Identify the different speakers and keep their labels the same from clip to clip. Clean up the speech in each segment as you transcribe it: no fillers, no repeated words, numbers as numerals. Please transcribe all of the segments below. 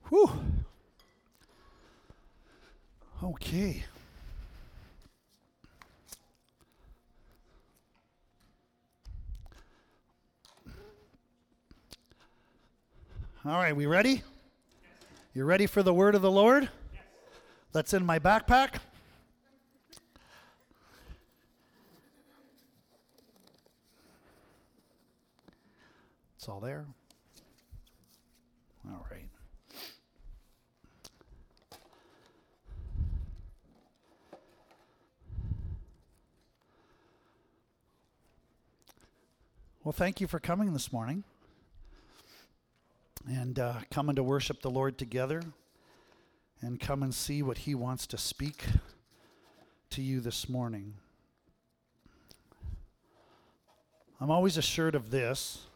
Speaker 1: Whew. Okay. All right, we ready? You ready for the word of the Lord? That's in my backpack. It's all there. All right. Well, thank you for coming this morning and coming to worship the Lord together and come and see what He wants to speak to you this morning. I'm always assured of this,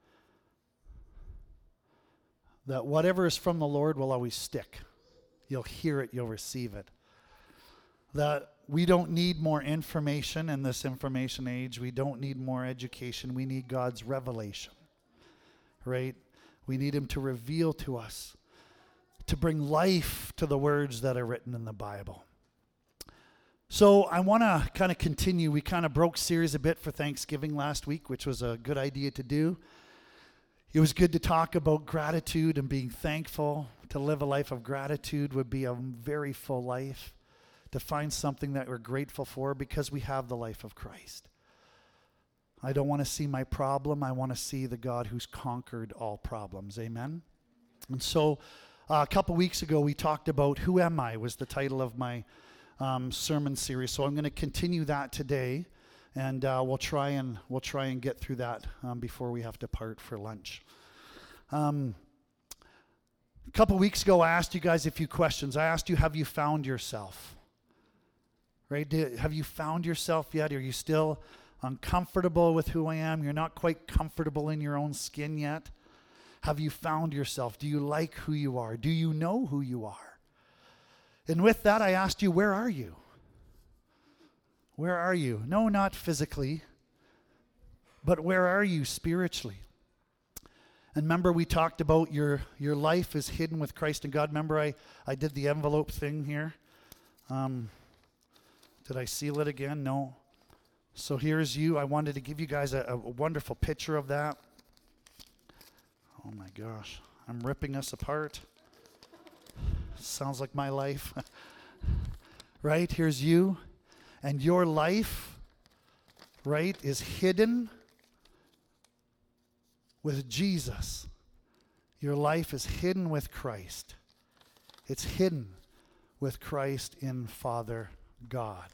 Speaker 1: that whatever is from the Lord will always stick. You'll hear it, you'll receive it. That we don't need more information in this information age. We don't need more education. We need God's revelation, right? We need Him to reveal to us, to bring life to the words that are written in the Bible. So I want to kind of continue. We kind of broke series a bit for Thanksgiving last week, which was a good idea to do. It was good to talk about gratitude and being thankful. To live a life of gratitude would be a very full life. To find something that we're grateful for because we have the life of Christ. I don't want to see my problem. I want to see the God who's conquered all problems. Amen? And so a couple weeks ago we talked about Who Am I was the title of my sermon series. So I'm going to continue that today, and we'll try and get through that before we have to part for lunch. A couple weeks ago I asked you guys a few questions. I asked you, have you found yourself? Right? Have you found yourself yet? Are you still uncomfortable with who I am? You're not quite comfortable in your own skin yet? Have you found yourself? Do you like who you are? Do you know who you are? And with that, I asked you, where are you? Where are you? No, not physically, but where are you spiritually? And remember, we talked about your life is hidden with Christ and God. Remember, I did the envelope thing here. Did I seal it again? No. So here's you. I wanted to give you guys a wonderful picture of that. Oh my gosh. I'm ripping us apart. Sounds like my life. Right? Here's you. And your life, right, is hidden with Jesus. Your life is hidden with Christ. It's hidden with Christ in Father God.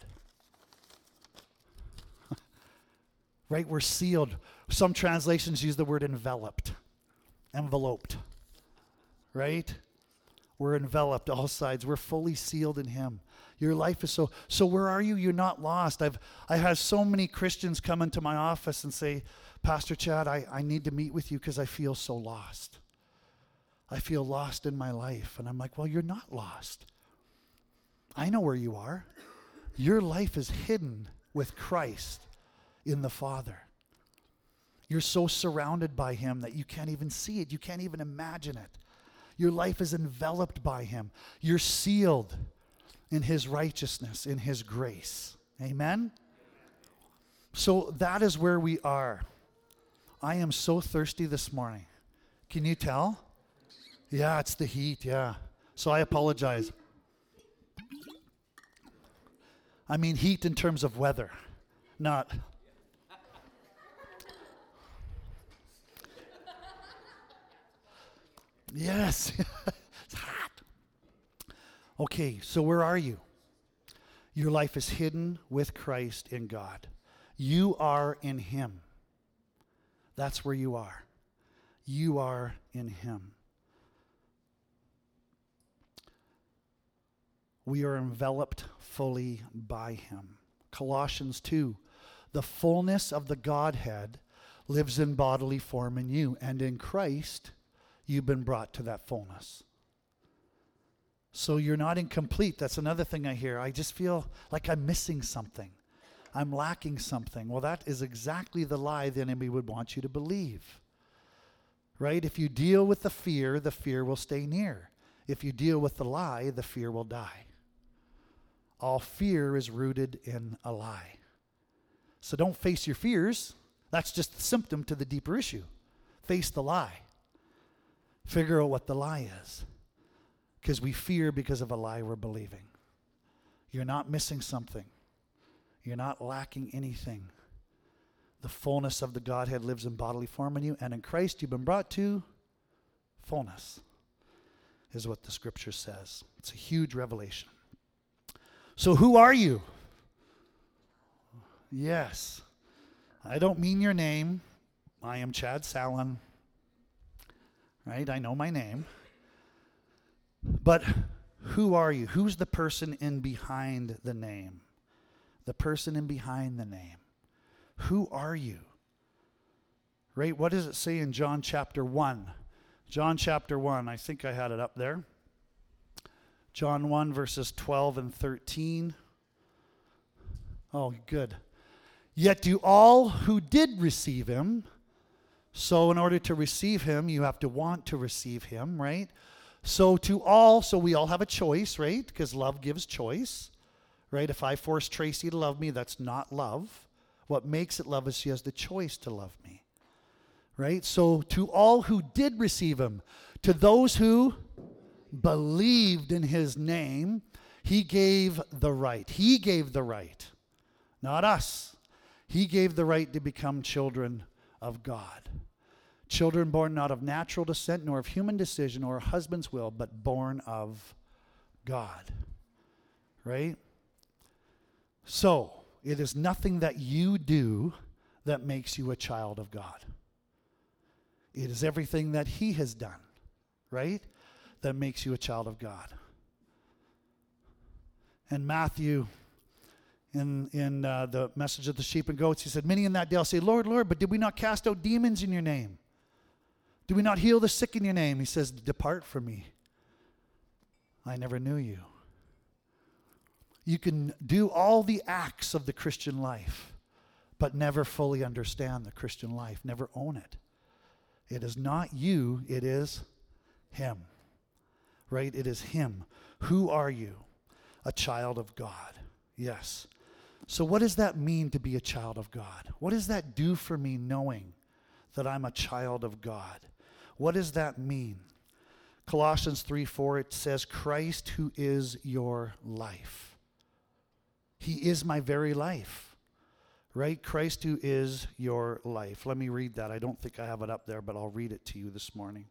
Speaker 1: Right? We're sealed. Some translations use the word enveloped. Enveloped. Right? We're enveloped all sides. We're fully sealed in Him. Your life is so where are you? You're not lost. I have so many Christians come into my office and say, Pastor Chad, I need to meet with you because I feel so lost. I feel lost in my life. And I'm like, well, you're not lost. I know where you are. Your life is hidden with Christ in the Father. You're so surrounded by Him that you can't even see it. You can't even imagine it. Your life is enveloped by Him. You're sealed in His righteousness, in His grace. Amen? So that is where we are. I am so thirsty this morning. Can you tell? Yeah, it's the heat, yeah. So I apologize. I mean heat in terms of weather, not... Yes, it's hot. Okay, so where are you? Your life is hidden with Christ in God. You are in Him. That's where you are. You are in Him. We are enveloped fully by Him. Colossians 2, the fullness of the Godhead lives in bodily form in you, and in Christ you've been brought to that fullness. So you're not incomplete. That's another thing I hear. I just feel like I'm missing something. I'm lacking something. Well, that is exactly the lie the enemy would want you to believe. Right? If you deal with the fear will stay near. If you deal with the lie, the fear will die. All fear is rooted in a lie. So don't face your fears. That's just a symptom to the deeper issue. Face the lie. Figure out what the lie is. Because we fear because of a lie we're believing. You're not missing something. You're not lacking anything. The fullness of the Godhead lives in bodily form in you, and in Christ you've been brought to fullness, is what the scripture says. It's a huge revelation. So who are you? Yes. I don't mean your name. I am Chad Sallin. Right? I know my name. But who are you? Who's the person in behind the name? The person in behind the name. Who are you? Right? What does it say in John chapter 1? John chapter 1, I think I had it up there. John 1 verses 12 and 13. Oh, good. Yet do all who did receive him. So in order to receive him, you have to want to receive him, right? So to all, so we all have a choice, right? Because love gives choice, right? If I force Tracy to love me, that's not love. What makes it love is she has the choice to love me, right? So to all who did receive him, to those who believed in his name, he gave the right. He gave the right, not us. He gave the right to become children of God. Children born not of natural descent, nor of human decision, or a husband's will, but born of God. Right? So, it is nothing that you do that makes you a child of God. It is everything that he has done, right, that makes you a child of God. And Matthew, in the message of the sheep and goats, he said, many in that day will say, Lord, Lord, but did we not cast out demons in your name? Did we not heal the sick in your name? He says, depart from me. I never knew you. You can do all the acts of the Christian life, but never fully understand the Christian life, never own it. It is not you, it is him. Right? It is him. Who are you? A child of God. Yes. So what does that mean to be a child of God? What does that do for me knowing that I'm a child of God? What does that mean? Colossians 3:4, it says, Christ who is your life. He is my very life. Right? Christ who is your life. Let me read that. I don't think I have it up there, but I'll read it to you this morning.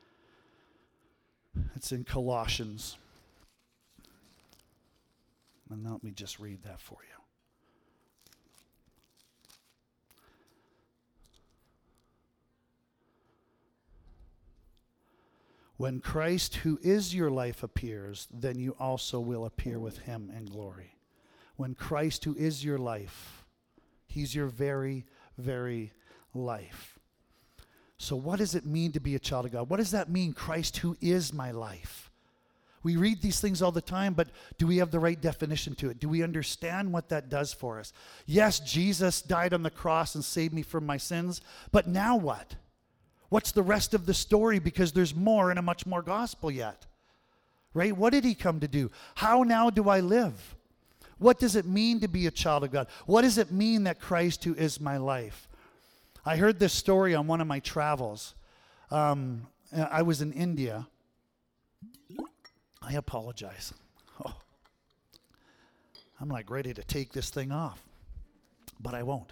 Speaker 1: It's in Colossians. And let me just read that for you. When Christ, who is your life, appears, then you also will appear with him in glory. When Christ, who is your life, he's your very, very life. So what does it mean to be a child of God? What does that mean, Christ, who is my life? We read these things all the time, but do we have the right definition to it? Do we understand what that does for us? Yes, Jesus died on the cross and saved me from my sins, but now what? What's the rest of the story? Because there's more and a much more gospel yet. Right? What did he come to do? How now do I live? What does it mean to be a child of God? What does it mean that Christ who is my life? I heard this story on one of my travels. I was in India. I apologize. Oh, I'm like ready to take this thing off, but I won't.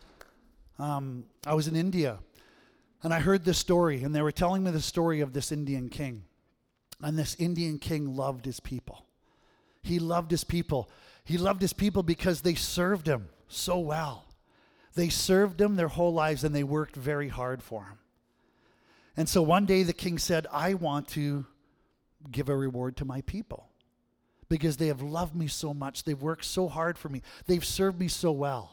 Speaker 1: I was in India. And I heard this story, and they were telling me the story of this Indian king. And this Indian king loved his people. He loved his people. He loved his people because they served him so well. They served him their whole lives, and they worked very hard for him. And so one day the king said, I want to give a reward to my people because they have loved me so much. They've worked so hard for me. They've served me so well.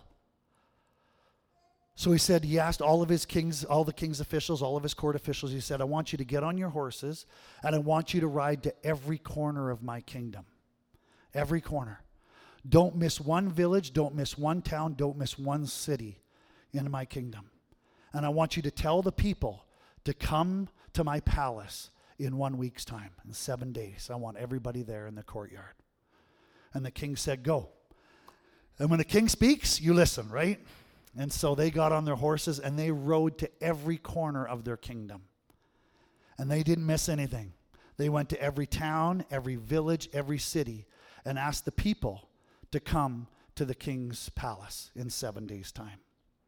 Speaker 1: So he asked all of his kings, all the king's officials, all of his court officials, he said, I want you to get on your horses and I want you to ride to every corner of my kingdom. Every corner. Don't miss one village, don't miss one town, don't miss one city in my kingdom. And I want you to tell the people to come to my palace in 1 week's time, in 7 days. I want everybody there in the courtyard. And the king said, go. And when the king speaks, you listen, right? And so they got on their horses and they rode to every corner of their kingdom. And they didn't miss anything. They went to every town, every village, every city, and asked the people to come to the king's palace in 7 days' time.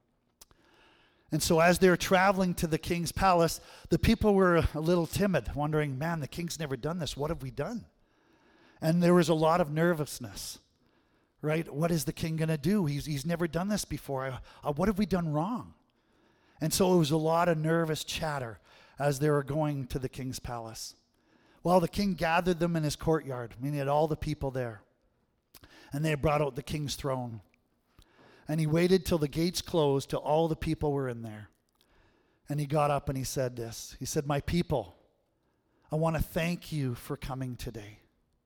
Speaker 1: And so as they were traveling to the king's palace, the people were a little timid, wondering, man, the king's never done this. What have we done? And there was a lot of nervousness, right? What is the king going to do? He's never done this before. What have we done wrong? And so it was a lot of nervous chatter as they were going to the king's palace. Well, the king gathered them in his courtyard. I mean, he had all the people there. And they brought out the king's throne. And he waited till the gates closed, till all the people were in there. And he got up and he said this. He said, my people, I want to thank you for coming today.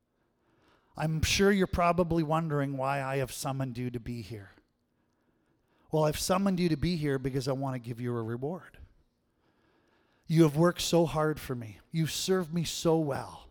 Speaker 1: I'm sure you're probably wondering why I have summoned you to be here. Well, I've summoned you to be here because I want to give you a reward. You have worked so hard for me. You've served me so well.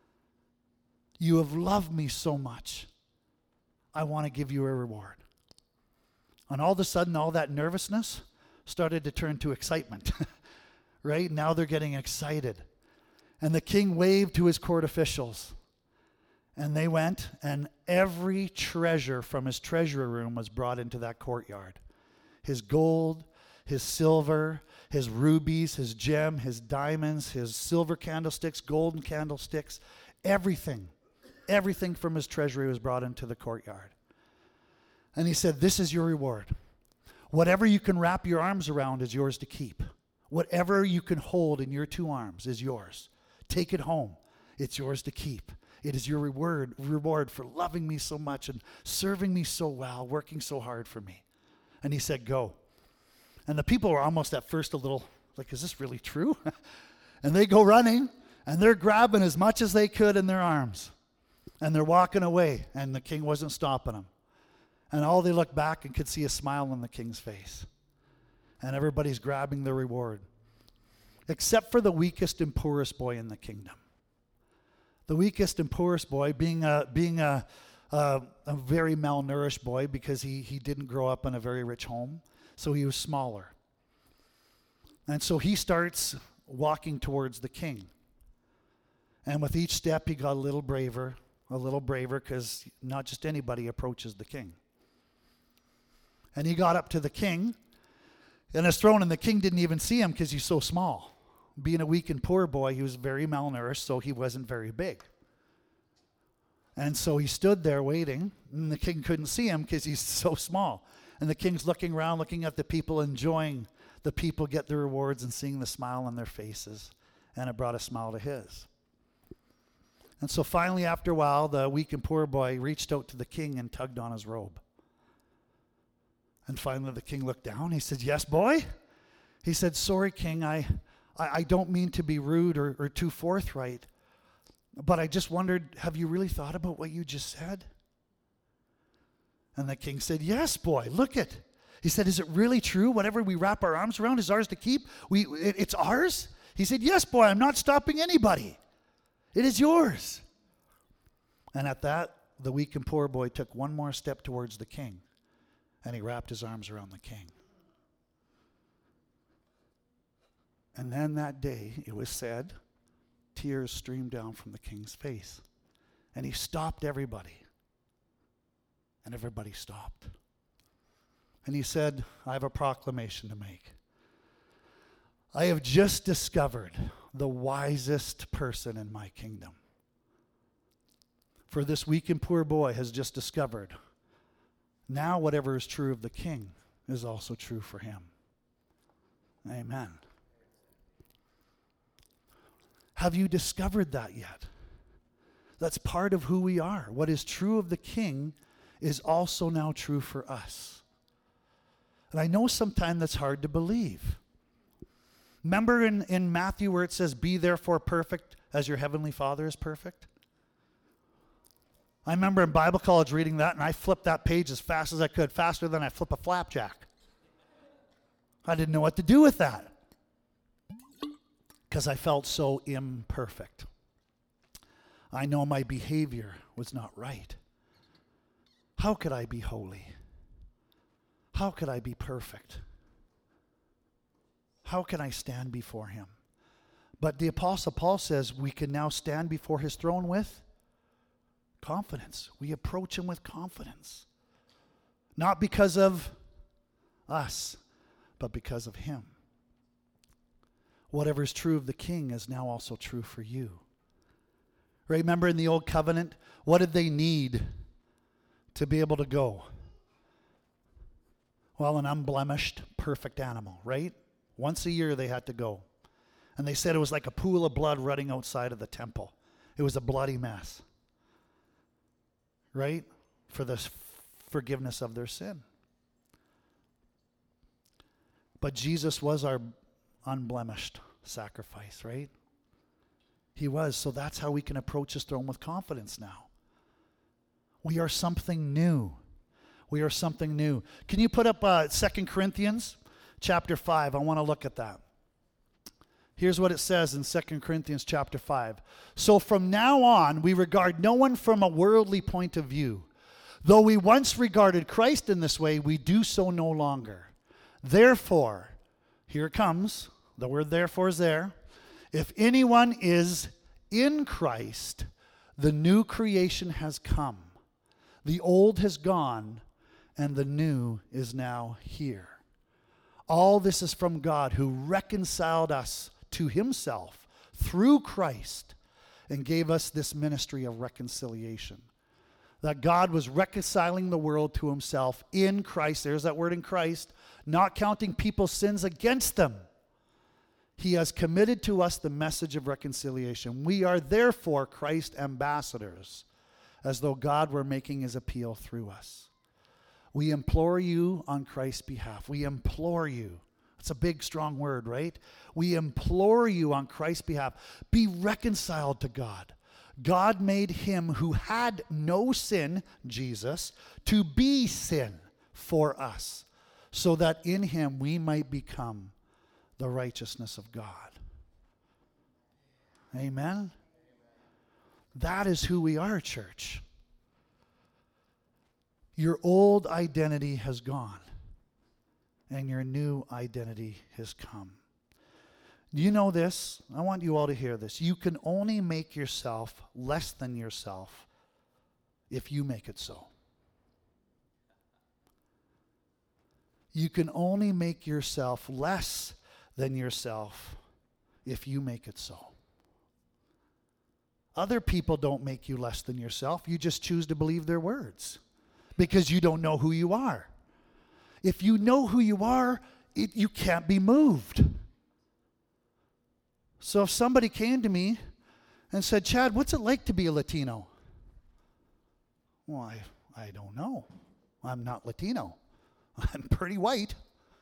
Speaker 1: You have loved me so much. I want to give you a reward. And all of a sudden, all that nervousness started to turn to excitement. Right? Now they're getting excited. And the king waved to his court officials. And they went, and every treasure from his treasury room was brought into that courtyard. His gold, his silver, his rubies, his gem, his diamonds, his silver candlesticks, golden candlesticks, everything from his treasury was brought into the courtyard. And he said, this is your reward. Whatever you can wrap your arms around is yours to keep. Whatever you can hold in your 2 arms is yours. Take it home. It's yours to keep. It is your reward for loving me so much and serving me so well, working so hard for me. And he said, go. And the people were almost at first a little like, is this really true? And they go running, and they're grabbing as much as they could in their arms. And they're walking away, and the king wasn't stopping them. And all they looked back and could see a smile on the king's face. And everybody's grabbing the reward. Except for the weakest and poorest boy in the kingdom. The weakest and poorest boy being a very malnourished boy because he didn't grow up in a very rich home. So he was smaller. And so he starts walking towards the king. And with each step he got a little braver because not just anybody approaches the king. And he got up to the king in his throne, and the king didn't even see him because he's so small. Being a weak and poor boy, he was very malnourished, so he wasn't very big. And so he stood there waiting, and the king couldn't see him because he's so small. And the king's looking around, looking at the people, enjoying the people get the rewards and seeing the smile on their faces. And it brought a smile to his. And so finally, after a while, the weak and poor boy reached out to the king and tugged on his robe. And finally, the king looked down. He said, yes, boy? He said, sorry, king, I don't mean to be rude or too forthright, but I just wondered, have you really thought about what you just said? And the king said, yes, boy, look it. He said, is it really true? Whatever we wrap our arms around is ours to keep? It's ours? He said, yes, boy, I'm not stopping anybody. It is yours. And at that, the weak and poor boy took one more step towards the king, and he wrapped his arms around the king. And then that day, it was said, tears streamed down from the king's face. And he stopped everybody. And everybody stopped. And he said, I have a proclamation to make. I have just discovered the wisest person in my kingdom. For this weak and poor boy has just discovered, now whatever is true of the king is also true for him. Amen. Have you discovered that yet? That's part of who we are. What is true of the king is also now true for us. And I know sometimes that's hard to believe. Remember in Matthew where it says, be therefore perfect as your heavenly Father is perfect? I remember in Bible college reading that, and I flipped that page as fast as I could, faster than I flip a flapjack. I didn't know what to do with that. because I felt so imperfect. I know my behavior was not right. How could I be holy? How could I be perfect? How can I stand before him? But the Apostle Paul says we can now stand before his throne with confidence. We approach him with confidence. Not because of us, but because of him. Whatever is true of the king is now also true for you. Remember in the old covenant, what did they need to be able to go? Well, an unblemished, perfect animal, right? Once a year they had to go. And they said it was like a pool of blood running outside of the temple. It was a bloody mess. Right? For the forgiveness of their sin. But Jesus was our unblemished sacrifice, right? He was. So that's how we can approach his throne with confidence now. We are something new. We are something new. Can you put up 2 Corinthians chapter 5? I want to look at that. Here's what it says in 2 Corinthians chapter 5. So from now on, we regard no one from a worldly point of view. Though we once regarded Christ in this way, we do so no longer. Therefore, here it comes. The word therefore is there. If anyone is in Christ, the new creation has come. The old has gone, and the new is now here. All this is from God, who reconciled us to himself through Christ and gave us this ministry of reconciliation. That God was reconciling the world to himself in Christ. There's that word in Christ. Not counting people's sins against them. He has committed to us the message of reconciliation. We are therefore Christ's ambassadors, as though God were making his appeal through us. We implore you on Christ's behalf. We implore you. It's a big, strong word, right? We implore you on Christ's behalf. Be reconciled to God. God made him who had no sin, Jesus, to be sin for us, so that in him we might become the righteousness of God. Amen? That is who we are, church. Your old identity has gone, and your new identity has come. Do you know this? I want you all to hear this. You can only make yourself less than yourself if you make it so. You can only make yourself less than yourself if you make it so. Other people don't make you less than yourself. You just choose to believe their words because you don't know who you are. If you know who you are, you can't be moved. So if somebody came to me and said, Chad, what's it like to be a Latino? Well, I don't know. I'm not Latino. I'm pretty white.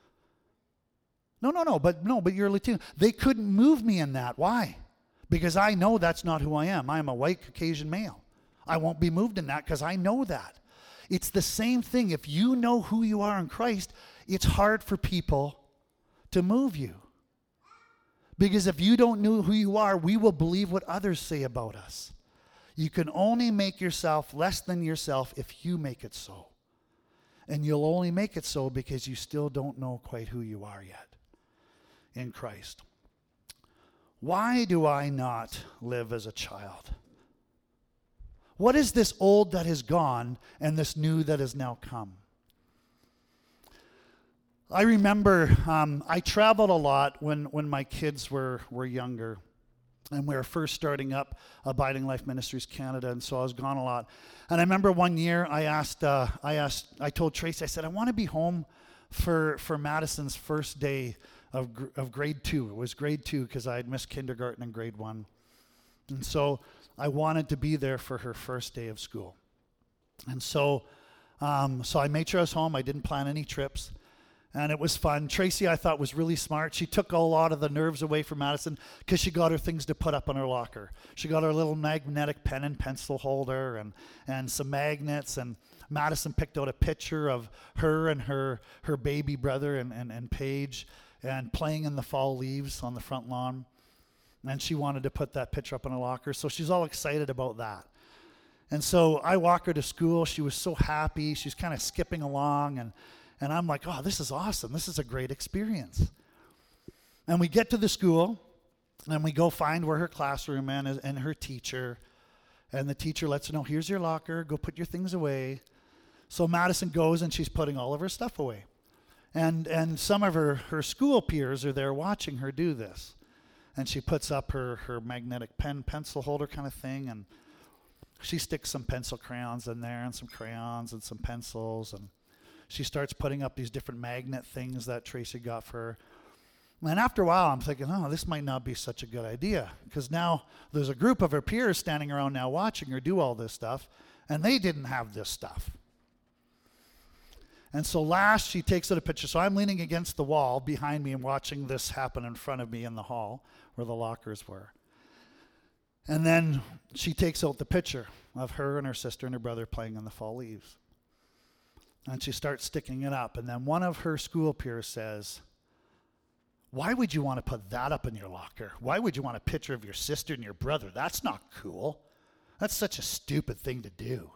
Speaker 1: No, but you're Latino. They couldn't move me in that. Why? Because I know that's not who I am. I am a white Caucasian male. I won't be moved in that because I know that. It's the same thing. If you know who you are in Christ, it's hard for people to move you. Because if you don't know who you are, we will believe what others say about us. You can only make yourself less than yourself if you make it so. And you'll only make it so because you still don't know quite who you are yet in Christ. Why do I not live as a child? What is this old that has gone and this new that has now come? I remember I traveled a lot when my kids were younger, and we were first starting up Abiding Life Ministries Canada, and so I was gone a lot. And I remember one year I told Tracy, I said, I want to be home for Madison's first day of grade 2. It was grade 2 because I had missed kindergarten and grade 1. And so I wanted to be there for her first day of school. And so I made sure I was home. I didn't plan any trips. And it was fun. Tracy, I thought, was really smart. She took a lot of the nerves away from Madison because she got her things to put up in her locker. She got her little magnetic pen and pencil holder and some magnets. And Madison picked out a picture of her and her baby brother and Paige and playing in the fall leaves on the front lawn. And she wanted to put that picture up in a locker, so she's all excited about that. And so I walk her to school. She was so happy. She's kind of skipping along, and I'm like, oh, this is awesome. This is a great experience. And we get to the school, and we go find where her classroom is and her teacher. And the teacher lets her know, here's your locker. Go put your things away. So Madison goes, and she's putting all of her stuff away. And some of her school peers are there watching her do this. And she puts up her magnetic pencil holder kind of thing, and she sticks some pencil crayons in there and some crayons and some pencils, and she starts putting up these different magnet things that Tracy got for her. And after a while, I'm thinking, oh, this might not be such a good idea, because now there's a group of her peers standing around now watching her do all this stuff, and they didn't have this stuff. And so last, she takes out a picture. So I'm leaning against the wall behind me and watching this happen in front of me in the hall where the lockers were. And then she takes out the picture of her and her sister and her brother playing in the fall leaves. And she starts sticking it up. And then one of her school peers says, why would you want to put that up in your locker? Why would you want a picture of your sister and your brother? That's not cool. That's such a stupid thing to do.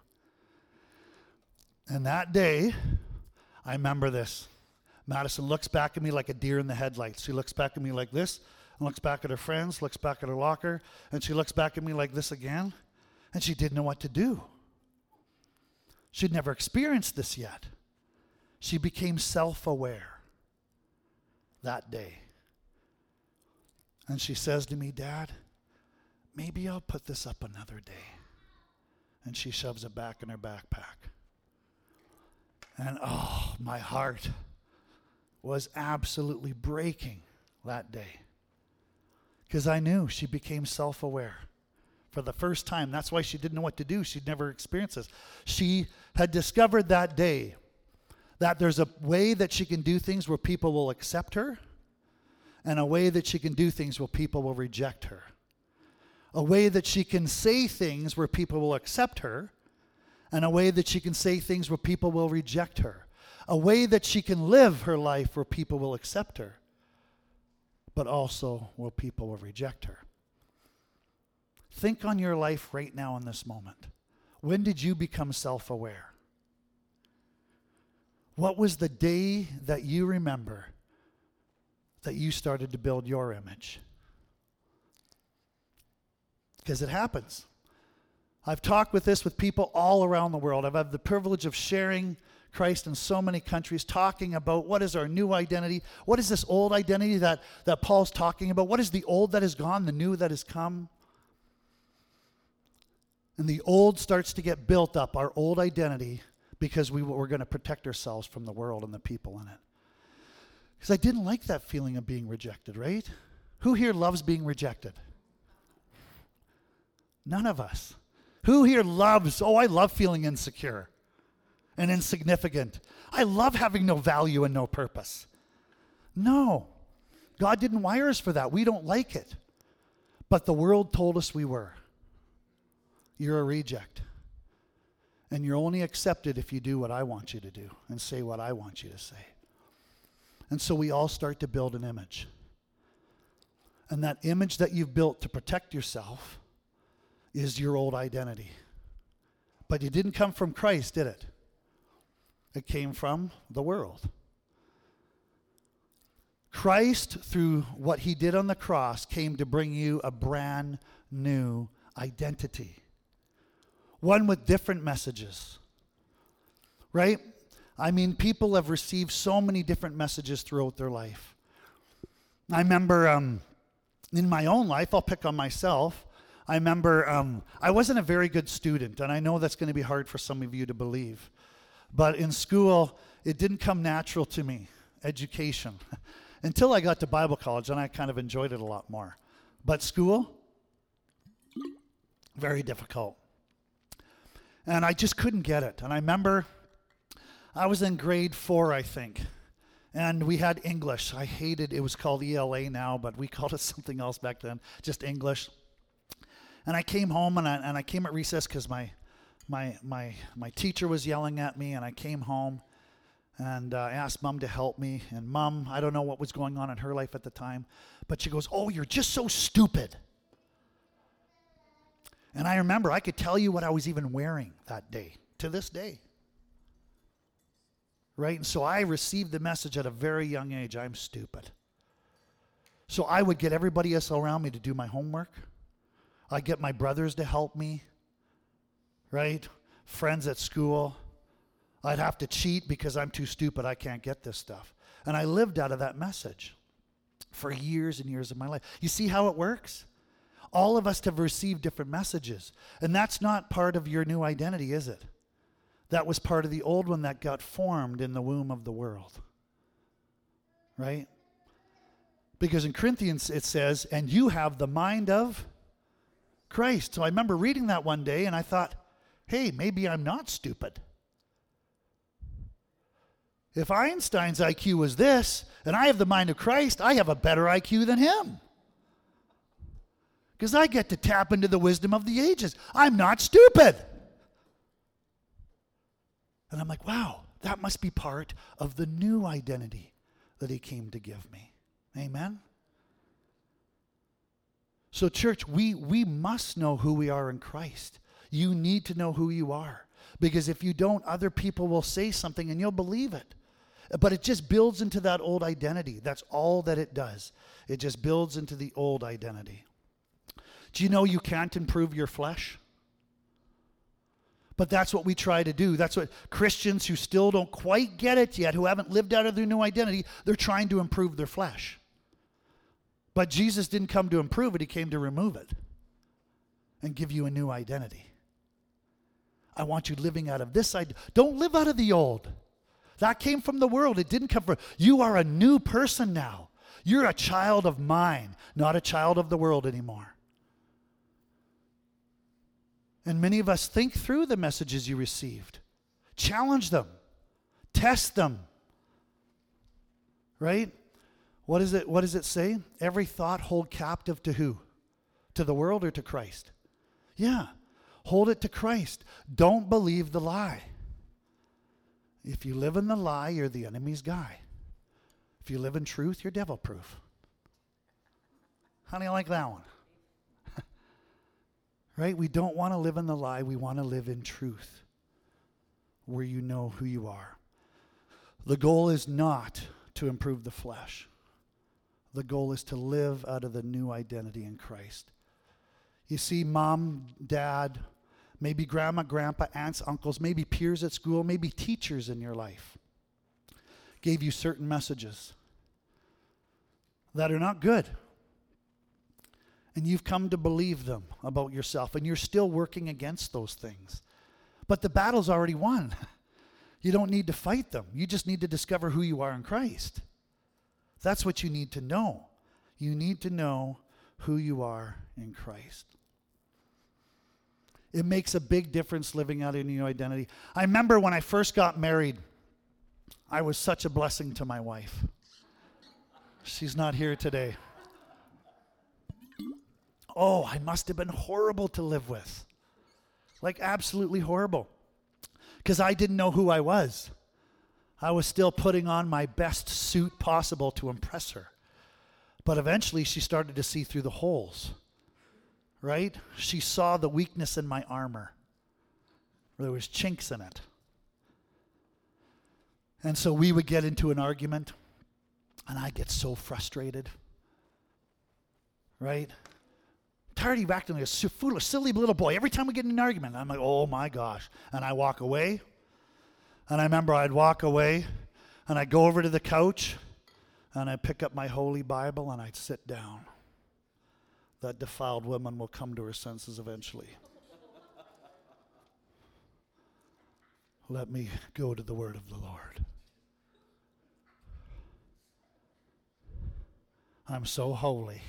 Speaker 1: And that day, I remember this. Madison looks back at me like a deer in the headlights. She looks back at me like this, and looks back at her friends, looks back at her locker, and she looks back at me like this again, and she didn't know what to do. She'd never experienced this yet. She became self-aware that day. And she says to me, Dad, maybe I'll put this up another day. And she shoves it back in her backpack. And oh, my heart was absolutely breaking that day. Because I knew she became self-aware for the first time. That's why she didn't know what to do. She'd never experienced this. She had discovered that day that there's a way that she can do things where people will accept her, and a way that she can do things where people will reject her. A way that she can say things where people will accept her, and a way that she can say things where people will reject her. A way that she can live her life where people will accept her, but also where people will reject her. Think on your life right now in this moment. When did you become self-aware? What was the day that you remember that you started to build your image? Because it happens. I've talked with people all around the world. I've had the privilege of sharing Christ in so many countries, talking about what is our new identity, what is this old identity that Paul's talking about, what is the old that is gone, the new that has come. And the old starts to get built up, our old identity, because we're going to protect ourselves from the world and the people in it. Because I didn't like that feeling of being rejected, right? Who here loves being rejected? None of us. Who here loves, I love feeling insecure and insignificant. I love having no value and no purpose. No. God didn't wire us for that. We don't like it. But the world told us we were. You're a reject. And you're only accepted if you do what I want you to do and say what I want you to say. And so we all start to build an image. And that image that you've built to protect yourself is your old identity. But it didn't come from Christ, did it? It came from the world. Christ, through what he did on the cross, came to bring you a brand new identity. One with different messages. Right? I mean, people have received so many different messages throughout their life. I remember in my own life, I'll pick on myself. I remember I wasn't a very good student, and I know that's going to be hard for some of you to believe. But in school, it didn't come natural to me, education, until I got to Bible college, and I kind of enjoyed it a lot more. But school, very difficult. And I just couldn't get it. And I remember I was in grade 4, I think, and we had English. I hated, it was called ELA now, but we called it something else back then, just English. And I came home, and I came at recess because my teacher was yelling at me, and I came home, And I asked Mom to help me. And Mom, I don't know what was going on in her life at the time, but she goes, "Oh, you're just so stupid." And I remember I could tell you what I was even wearing that day, to this day. Right? And so I received the message at a very young age, I'm stupid. So I would get everybody else around me to do my homework. I'd get my brothers to help me. Right? Friends at school. I'd have to cheat because I'm too stupid. I can't get this stuff. And I lived out of that message for years and years of my life. You see how it works? All of us have received different messages. And that's not part of your new identity, is it? That was part of the old one that got formed in the womb of the world. Right? Because in Corinthians it says, and you have the mind of Christ. So I remember reading that one day and I thought, hey, maybe I'm not stupid. If Einstein's IQ was this, and I have the mind of Christ, I have a better IQ than him. Because I get to tap into the wisdom of the ages. I'm not stupid. And I'm like, wow, that must be part of the new identity that he came to give me. Amen? So church, we must know who we are in Christ. You need to know who you are. Because if you don't, other people will say something and you'll believe it. But it just builds into that old identity. That's all that it does. It just builds into the old identity. Do you know you can't improve your flesh? But that's what we try to do. That's what Christians who still don't quite get it yet, who haven't lived out of their new identity, they're trying to improve their flesh. But Jesus didn't come to improve it. He came to remove it and give you a new identity. I want you living out of this identity. Don't live out of the old. That came from the world. It didn't come from... You are a new person now. You're a child of mine, not a child of the world anymore. And many of us think through the messages you received. Challenge them. Test them. Right? What does it say? Every thought hold captive to who? To the world or to Christ? Yeah. Hold it to Christ. Don't believe the lie. If you live in the lie, you're the enemy's guy. If you live in truth, you're devil-proof. How do you like that one? Right? We don't want to live in the lie. We want to live in truth, where you know who you are. The goal is not to improve the flesh. The goal is to live out of the new identity in Christ. You see, mom, dad, maybe grandma, grandpa, aunts, uncles, maybe peers at school, maybe teachers in your life gave you certain messages that are not good. And you've come to believe them about yourself, and you're still working against those things. But the battle's already won. You don't need to fight them. You just need to discover who you are in Christ. That's what you need to know. You need to know who you are in Christ. It makes a big difference living out in your identity. I remember when I first got married, I was such a blessing to my wife. She's not here today. Oh, I must have been horrible to live with. Like absolutely horrible. Because I didn't know who I was. I was still putting on my best suit possible to impress her. But eventually she started to see through the holes. Right? She saw the weakness in my armor. There was chinks in it. And so we would get into an argument, and I'd get so frustrated. Right? Tired of you acting like a foolish, silly little boy. Every time we get in an argument, I'm like, oh my gosh. And I walk away. And I remember I'd walk away, and I'd go over to the couch, and I'd pick up my Holy Bible, and I'd sit down. That defiled woman will come to her senses eventually. Let me go to the word of the Lord. I'm so holy.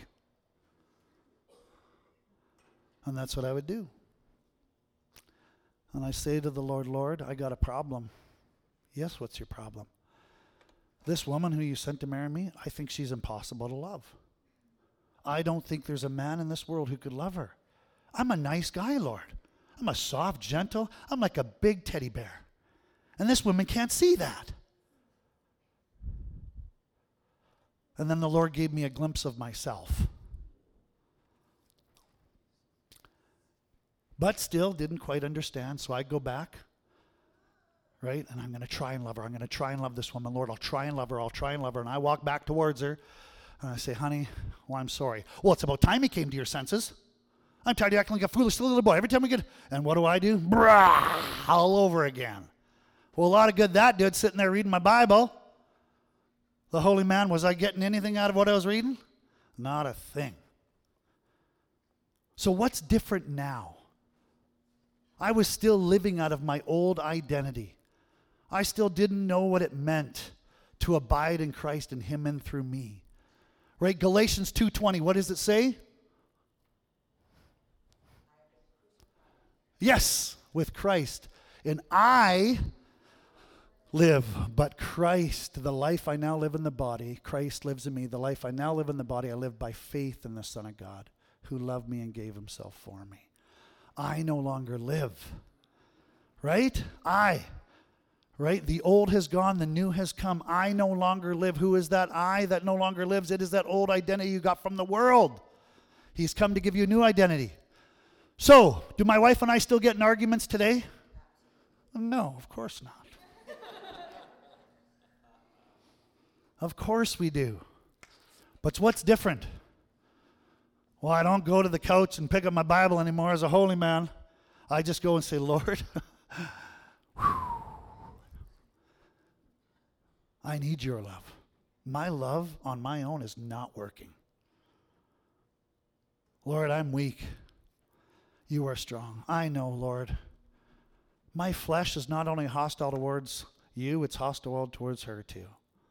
Speaker 1: And that's what I would do. And I say to the Lord, Lord, I got a problem. Yes, what's your problem? This woman who you sent to marry me, I think she's impossible to love. I don't think there's a man in this world who could love her. I'm a nice guy, Lord. I'm a soft, gentle, I'm like a big teddy bear. And this woman can't see that. And then the Lord gave me a glimpse of myself. But still didn't quite understand, so I go back, right? And I'm going to try and love her. I'm going to try and love this woman. Lord, I'll try and love her. I'll try and love her. And I walk back towards her, and I say, honey, well, I'm sorry. Well, it's about time you came to your senses. I'm tired of acting like a foolish little boy. Every time we get, and what do? Brah, all over again. Well, a lot of good that did, sitting there reading my Bible. The holy man, was I getting anything out of what I was reading? Not a thing. So what's different now? I was still living out of my old identity. I still didn't know what it meant to abide in Christ and Him in through me. Right? Galatians 2:20, what does it say? Yes, with Christ. And I live, but Christ, the life I now live in the body, Christ lives in me. The life I now live in the body, I live by faith in the Son of God, who loved me and gave Himself for me. I no longer live. Right? Right? The old has gone, the new has come. I no longer live. Who is that I that no longer lives? It is that old identity you got from the world. He's come to give you a new identity. So, do my wife and I still get in arguments today? No, of course not. Of course we do. But what's different? Well, I don't go to the couch and pick up my Bible anymore as a holy man. I just go and say, Lord, I need your love. My love on my own is not working. Lord, I'm weak. You are strong. I know, Lord. My flesh is not only hostile towards you, it's hostile towards her too.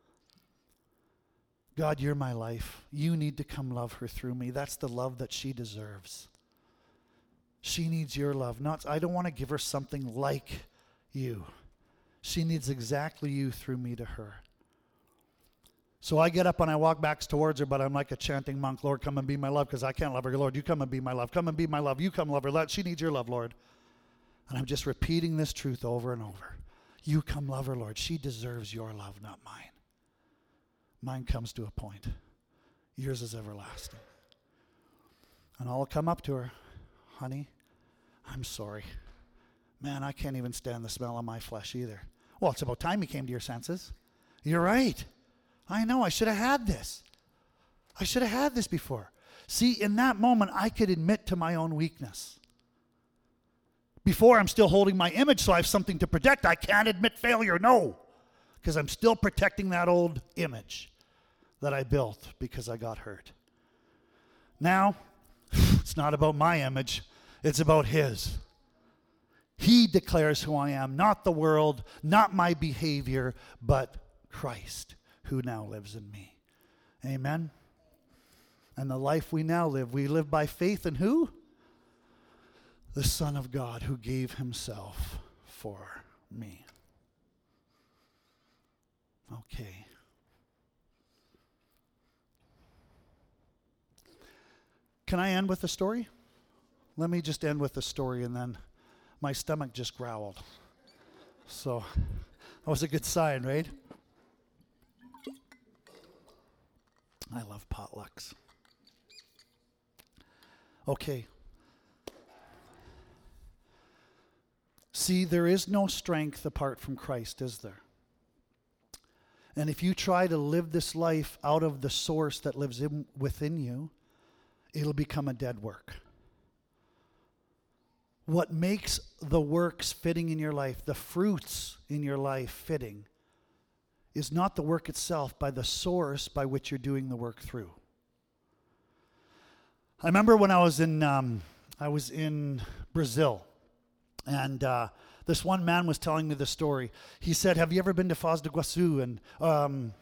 Speaker 1: God, you're my life. You need to come love her through me. That's the love that she deserves. She needs your love. I don't want to give her something like you. She needs exactly you through me to her. So I get up and I walk back towards her, but I'm like a chanting monk. Lord, come and be my love, because I can't love her. Lord, you come and be my love. Come and be my love. You come love her. She needs your love, Lord. And I'm just repeating this truth over and over. You come love her, Lord. She deserves your love, not mine. Mine comes to a point. Yours is everlasting. And I'll come up to her. Honey, I'm sorry. Man, I can't even stand the smell of my flesh either. Well, it's about time you came to your senses. You're right. I know, I should have had this. I should have had this before. See, in that moment, I could admit to my own weakness. Before, I'm still holding my image, so I have something to protect. I can't admit failure, no. Because I'm still protecting that old image that I built because I got hurt. Now, it's not about my image. It's about His. He declares who I am, not the world, not my behavior, but Christ, who now lives in me. Amen? And the life we now live, we live by faith in who? The Son of God, who gave Himself for me. Okay. Can I end with a story? Let me just end with a story, and then my stomach just growled. So that was a good sign, right? I love potlucks. Okay. See, there is no strength apart from Christ, is there? And if you try to live this life out of the source that lives within you, it'll become a dead work. What makes the works fitting in your life, the fruits in your life fitting, is not the work itself, by the source by which you're doing the work through. I remember when I was in Brazil, and this one man was telling me the story. He said, "Have you ever been to Foz do Iguaçu and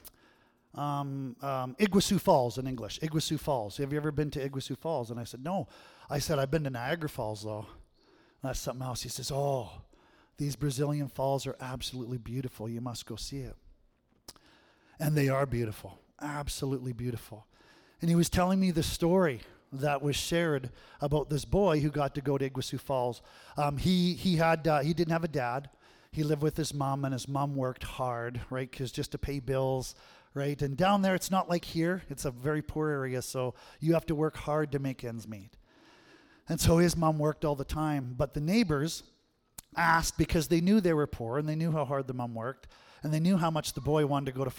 Speaker 1: Iguaçu Falls in English? Iguaçu Falls. Have you ever been to Iguaçu Falls?" And I said, "No." I said, "I've been to Niagara Falls though." That's something else. He says, "Oh, these Brazilian falls are absolutely beautiful. You must go see it." And they are beautiful, absolutely beautiful. And he was telling me the story that was shared about this boy who got to go to Iguaçu Falls. He didn't have a dad. He lived with his mom, and his mom worked hard, right? Because just to pay bills, right? And down there, it's not like here. It's a very poor area, so you have to work hard to make ends meet. And so his mom worked all the time. But the neighbors asked, because they knew they were poor, and they knew how hard the mom worked, and they knew how much the boy wanted to go to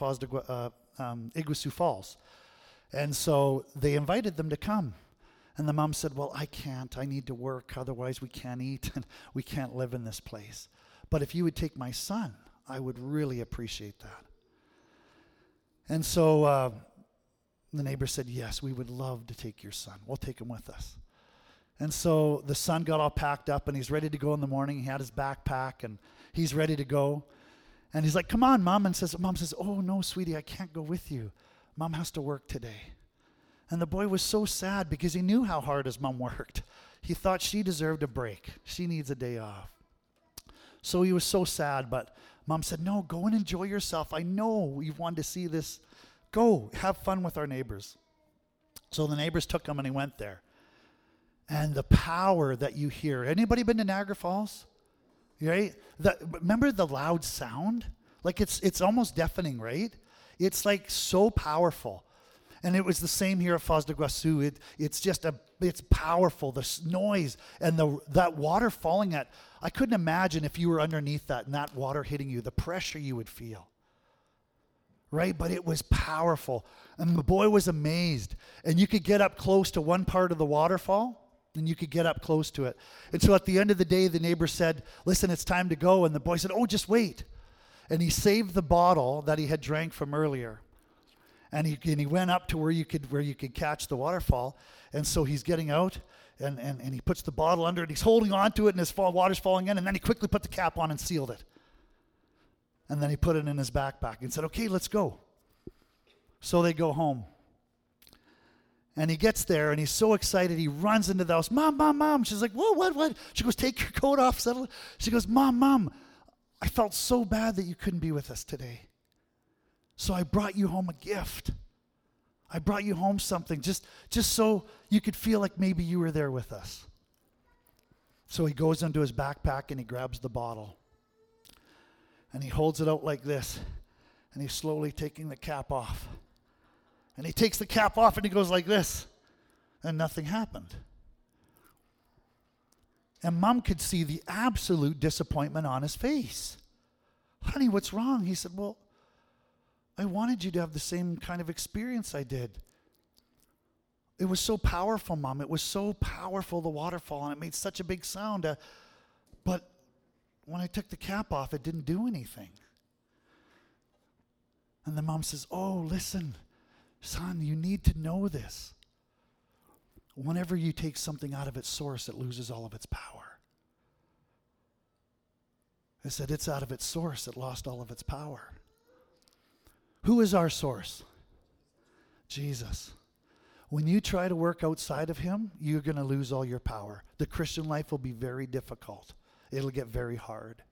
Speaker 1: Iguazu Falls. And so they invited them to come. And the mom said, well, I can't. I need to work. Otherwise, we can't eat, and we can't live in this place. But if you would take my son, I would really appreciate that. And so the neighbor said, yes, we would love to take your son. We'll take him with us. And so the son got all packed up, and he's ready to go in the morning. He had his backpack, and he's ready to go. And he's like, come on, Mom. And Mom says, oh, no, sweetie, I can't go with you. Mom has to work today. And the boy was so sad because he knew how hard his mom worked. He thought she deserved a break. She needs a day off. So he was so sad, but Mom said, no, go and enjoy yourself. I know you've wanted to see this. Go, have fun with our neighbors. So the neighbors took him, and he went there. And the power that you hear. Anybody been to Niagara Falls? Right? Remember the loud sound? Like it's almost deafening, right? It's like so powerful. And it was the same here at Foz do Iguaçu. It's powerful, the noise and that water falling at. I couldn't imagine if you were underneath that and that water hitting you, the pressure you would feel. Right? But it was powerful. And the boy was amazed. And you could get up close to one part of the waterfall, and you could get up close to it. And so at the end of the day, the neighbor said, listen, it's time to go. And the boy said, oh, just wait. And he saved the bottle that he had drank from earlier. And he went up to where you could catch the waterfall. And so he's getting out, and he puts the bottle under it. He's holding on to it, and his water's falling in. And then he quickly put the cap on and sealed it. And then he put it in his backpack and said, okay, let's go. So they go home. And he gets there, and he's so excited, he runs into the house. Mom, Mom, Mom. She's like, whoa, what? She goes, take your coat off, settle. She goes, Mom, I felt so bad that you couldn't be with us today. So I brought you home a gift. I brought you home something, just so you could feel like maybe you were there with us. So he goes into his backpack, and he grabs the bottle. And he holds it out like this, and he's slowly taking the cap off. And he takes the cap off, and he goes like this, and nothing happened. And Mom could see the absolute disappointment on his face. Honey, what's wrong? He said, well, I wanted you to have the same kind of experience I did. It was so powerful, Mom. It was so powerful, the waterfall, and it made such a big sound. But when I took the cap off, it didn't do anything. And the mom says, oh, listen, son, you need to know this. Whenever you take something out of its source, it loses all of its power. I said, it's out of its source. It lost all of its power. Who is our source? Jesus. When you try to work outside of him, you're going to lose all your power. The Christian life will be very difficult. It'll get very hard.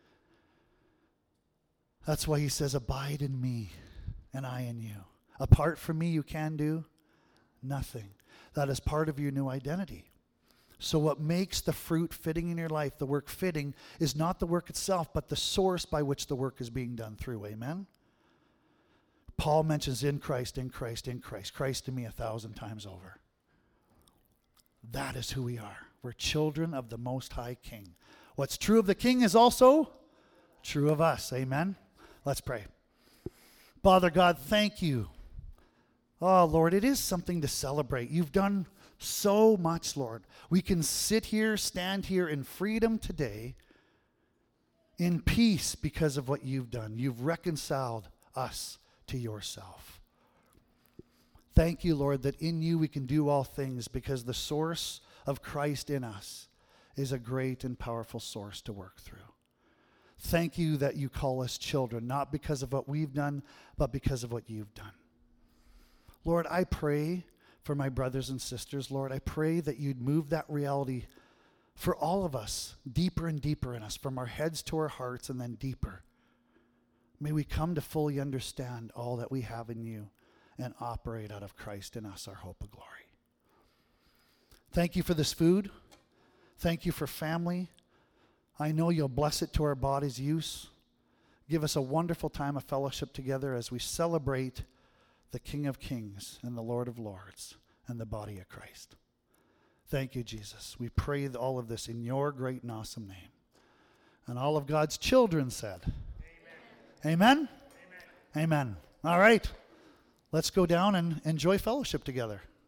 Speaker 1: That's why he says, abide in me and I in you. Apart from me, you can do nothing. That is part of your new identity. So what makes the fruit fitting in your life, the work fitting, is not the work itself, but the source by which the work is being done through. Amen? Paul mentions in Christ, in Christ, in Christ. Christ to me 1,000 times over. That is who we are. We're children of the Most High King. What's true of the King is also true of us. Amen? Let's pray. Father God, thank you. Oh, Lord, it is something to celebrate. You've done so much, Lord. We can sit here, stand here in freedom today, in peace because of what you've done. You've reconciled us to yourself. Thank you, Lord, that in you we can do all things because the source of Christ in us is a great and powerful source to work through. Thank you that you call us children, not because of what we've done, but because of what you've done. Lord, I pray for my brothers and sisters. Lord, I pray that you'd move that reality for all of us, deeper and deeper in us, from our heads to our hearts and then deeper. May we come to fully understand all that we have in you and operate out of Christ in us, our hope of glory. Thank you for this food. Thank you for family. I know you'll bless it to our body's use. give us a wonderful time of fellowship together as we celebrate the King of Kings and the Lord of Lords and the body of Christ. Thank you, Jesus. We pray all of this in your great and awesome name. And all of God's children said, Amen? Amen? Amen. All right. Let's go down and enjoy fellowship together.